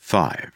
5.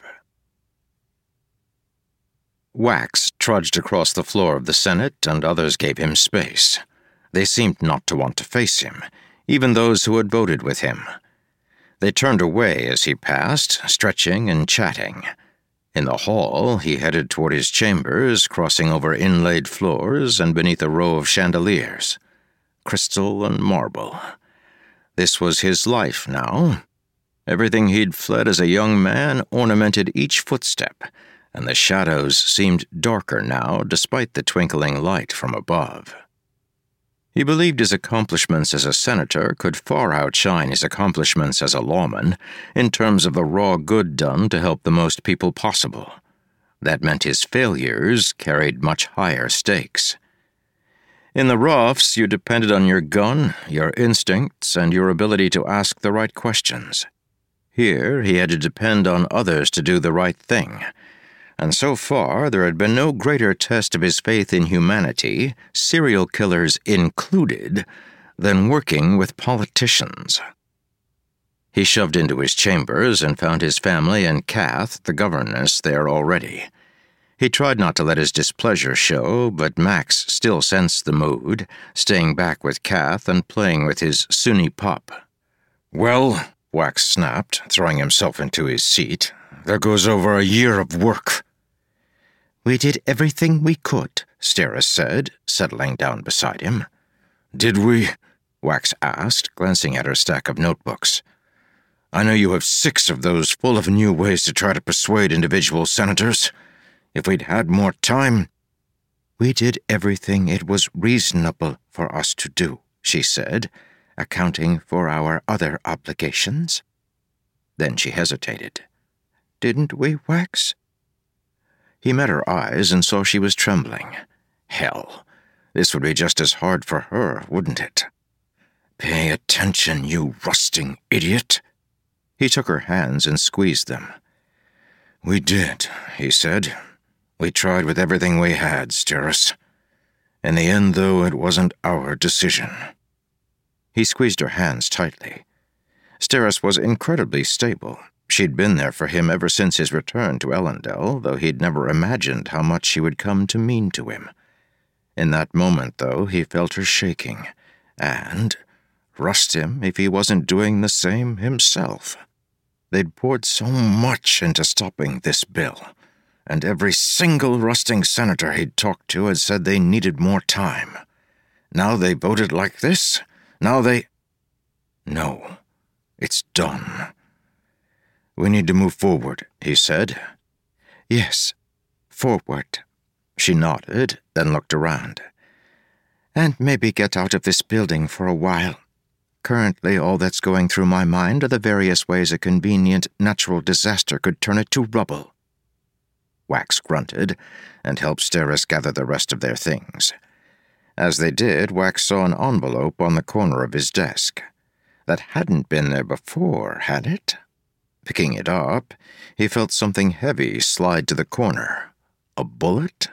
Wax trudged across the floor of the Senate, and others gave him space. They seemed not to want to face him, even those who had voted with him. They turned away as he passed, stretching and chatting. In the hall, he headed toward his chambers, crossing over inlaid floors and beneath a row of chandeliers. Crystal and marble. This was his life now. Everything he'd fled as a young man ornamented each footstep, and the shadows seemed darker now despite the twinkling light from above. He believed his accomplishments as a senator could far outshine his accomplishments as a lawman in terms of the raw good done to help the most people possible. That meant his failures carried much higher stakes. In the roughs, you depended on your gun, your instincts, and your ability to ask the right questions. Here, he had to depend on others to do the right thing. And so far, there had been no greater test of his faith in humanity, serial killers included, than working with politicians. He shoved into his chambers and found his family and Kath, the governess, there already. He tried not to let his displeasure show, but Max still sensed the mood, staying back with Kath and playing with his Sunni pup. "Well," Wax snapped, throwing himself into his seat, "there goes over a year of work." "We did everything we could," Steris said, settling down beside him. "Did we?" Wax asked, glancing at her stack of notebooks. "I know you have 6 of those full of new ways to try to persuade individual senators. If we'd had more time—" "We did everything it was reasonable for us to do," she said, accounting for our other obligations. Then she hesitated. "Didn't we, Wax?" He met her eyes and saw she was trembling. Hell, this would be just as hard for her, wouldn't it? "Pay attention, you rusting idiot." He took her hands and squeezed them. "We did," he said. "We tried with everything we had, Steris. In the end, though, it wasn't our decision." He squeezed her hands tightly. Steris was incredibly stable. She'd been there for him ever since his return to Elendel, though he'd never imagined how much she would come to mean to him. In that moment, though, he felt her shaking, and rust him if he wasn't doing the same himself. They'd poured so much into stopping this bill, and every single rusting senator he'd talked to had said they needed more time. Now they voted like this? Now they— No, it's done. "We need to move forward," he said. "Yes, forward." She nodded, then looked around. "And maybe get out of this building for a while. Currently, all that's going through my mind are the various ways a convenient natural disaster could turn it to rubble." Wax grunted and helped Steris gather the rest of their things. As they did, Wax saw an envelope on the corner of his desk. That hadn't been there before, had it? Picking it up, he felt something heavy slide to the corner. A bullet?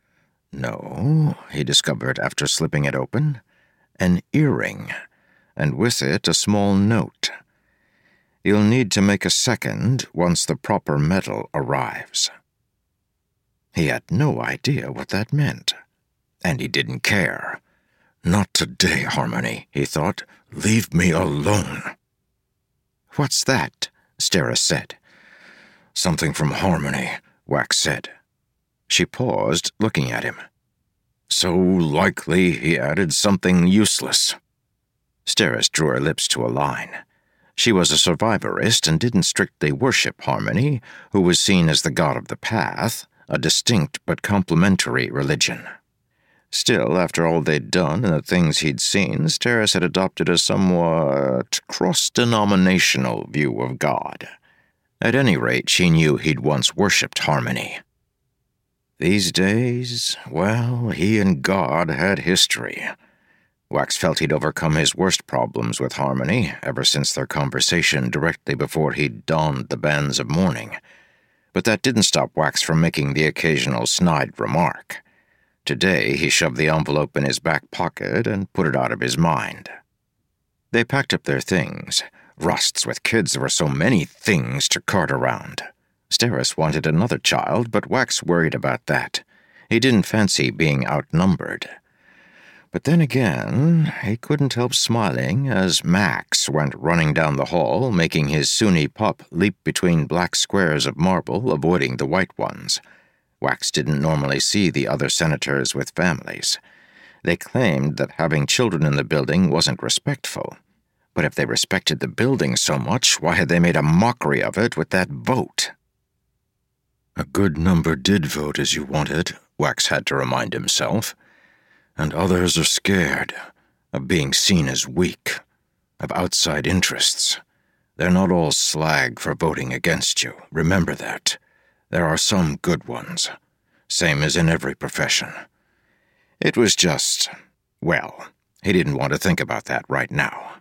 No, he discovered after slipping it open. An earring, and with it a small note. "You'll need to make a second once the proper metal arrives." He had no idea what that meant, and he didn't care. "Not today, Harmony," he thought. "Leave me alone." "What's that?" Steris said. "Something from Harmony," Wax said. She paused, looking at him. "So likely," he added, "something useless." Steris drew her lips to a line. She was a survivorist and didn't strictly worship Harmony, who was seen as the god of the path, a distinct but complementary religion. Still, after all they'd done and the things he'd seen, Steris had adopted a somewhat cross-denominational view of God. At any rate, she knew he'd once worshipped Harmony. These days, well, he and God had history. Wax felt he'd overcome his worst problems with Harmony ever since their conversation directly before he'd donned the bands of mourning. But that didn't stop Wax from making the occasional snide remark. Today, he shoved the envelope in his back pocket and put it out of his mind. They packed up their things. Rusts with kids, there were so many things to cart around. Steris wanted another child, but Wax worried about that. He didn't fancy being outnumbered. But then again, he couldn't help smiling as Max went running down the hall, making his Sunni pup leap between black squares of marble, avoiding the white ones. Wax didn't normally see the other senators with families. They claimed that having children in the building wasn't respectful. But if they respected the building so much, why had they made a mockery of it with that vote? A good number did vote as you wanted, Wax had to remind himself. And others are scared of being seen as weak, of outside interests. They're not all slag for voting against you. Remember that. There are some good ones, same as in every profession. It was just, well, he didn't want to think about that right now.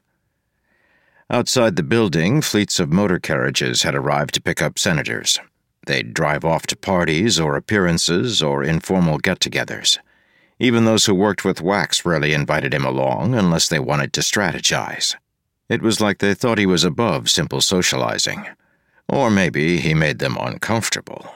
Outside the building, fleets of motor carriages had arrived to pick up senators. They'd drive off to parties or appearances or informal get-togethers. Even those who worked with Wax rarely invited him along unless they wanted to strategize. It was like they thought he was above simple socializing. Or maybe he made them uncomfortable.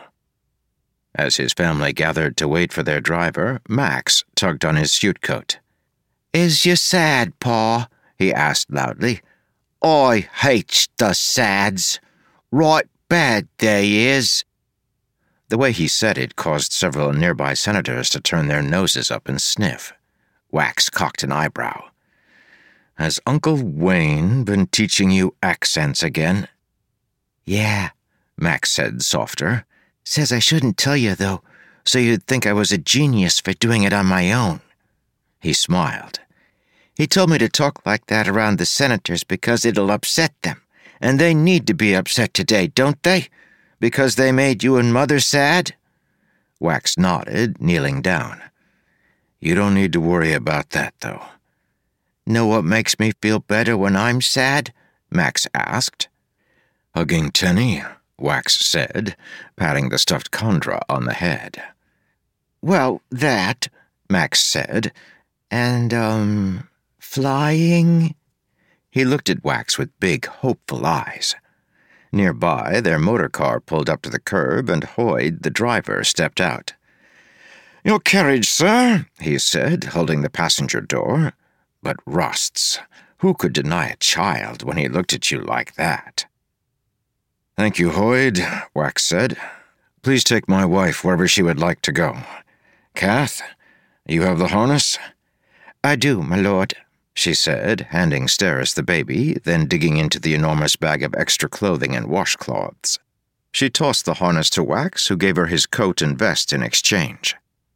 As his family gathered to wait for their driver, Max tugged on his suit coat. "Is you sad, Pa?" he asked loudly. "I hates the sads. Right bad they is." The way he said it caused several nearby senators to turn their noses up and sniff. Wax cocked an eyebrow. "Has Uncle Wayne been teaching you accents again?" "Yeah," Max said softer. "Says I shouldn't tell you, though, so you'd think I was a genius for doing it on my own." He smiled. "He told me to talk like that around the senators because it'll upset them, and they need to be upset today, don't they? Because they made you and Mother sad?" Wax nodded, kneeling down. "You don't need to worry about that, though." "Know what makes me feel better when I'm sad?" Max asked. "Hugging Tenny," Wax said, patting the stuffed Kandra on the head. "Well, that," Max said, "and, flying?" He looked at Wax with big, hopeful eyes. Nearby, their motor car pulled up to the curb, and Hoyd, the driver, stepped out. "Your carriage, sir," he said, holding the passenger door. But Rusts, who could deny a child when he looked at you like that? "Thank you, Hoyd," Wax said. "Please take my wife wherever she would like to go. Kath, you have the harness?" "I do, my lord," she said, handing Steris the baby, then digging into the enormous bag of extra clothing and washcloths. She tossed the harness to Wax, who gave her his coat and vest in exchange.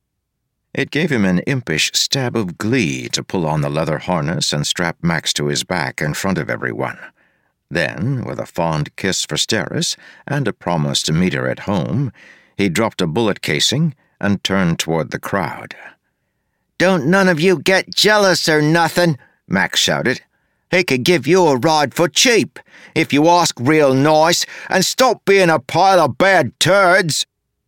It gave him an impish stab of glee to pull on the leather harness and strap Max to his back in front of everyone. Then, with a fond kiss for Steris and a promise to meet her at home, he dropped a bullet casing and turned toward the crowd. "Don't none of you get jealous or nothing," Max shouted. "He could give you a ride for cheap, if you ask real nice, and stop being a pile of bad turds."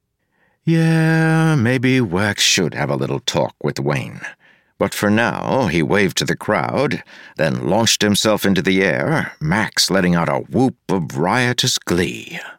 Yeah, maybe Wax should have a little talk with Wayne. But for now, he waved to the crowd, then launched himself into the air, Max letting out a whoop of riotous glee.